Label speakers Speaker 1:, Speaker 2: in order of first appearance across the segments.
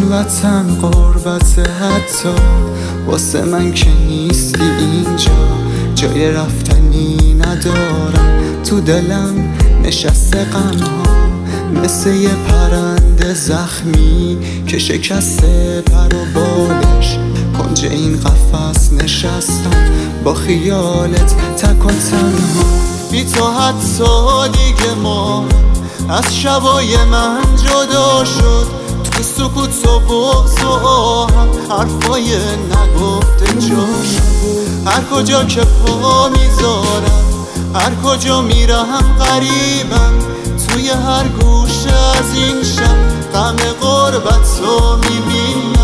Speaker 1: این وطن غربت، حتی واسه من که نیستی اینجا. جای رفتنی ندارم، تو دلم نشسته غمها، مثل یه پرنده زخمی که شکسته پر و بالش. کنج این قفس نشستم با خیالت تک و تنها. بی تو حتی دیگه ما از شبای من جدا شد. تو سکوت و بغض و آهم حرفای نگفته جاش. هر کجا که پا میذارم، هر کجا میرم غریبم. توی هر گوشه از این شب غم غربت رو میبینم.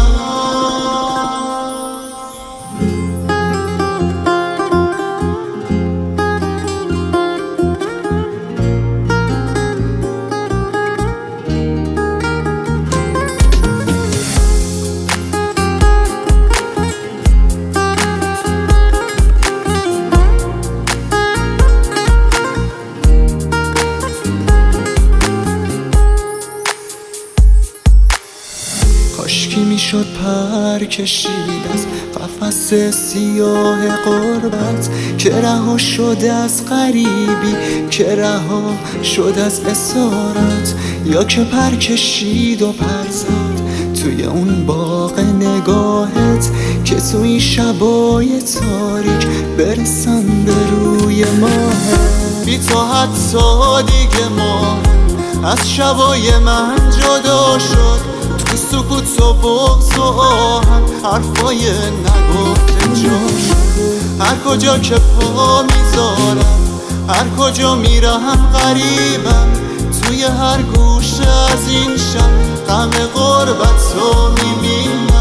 Speaker 1: کاشکی میشد پر کشید از قفس سیاه غربت، که رها شد از غریبی، که رها شد از اسارت. یا که پر کشید و پر زد توی اون باغ نگاهت، که تو این شبای تاریک برسن به روی ماهت. بی تو حتی دیگه ما از شبای من جدا شد. تو سکوت و بغض و آهم حرفای نگفته جاش. هر کجا که پا میذارم، هر کجا میرم غریبم. توی هر گوشه از این شب غم غربت رو میبینم.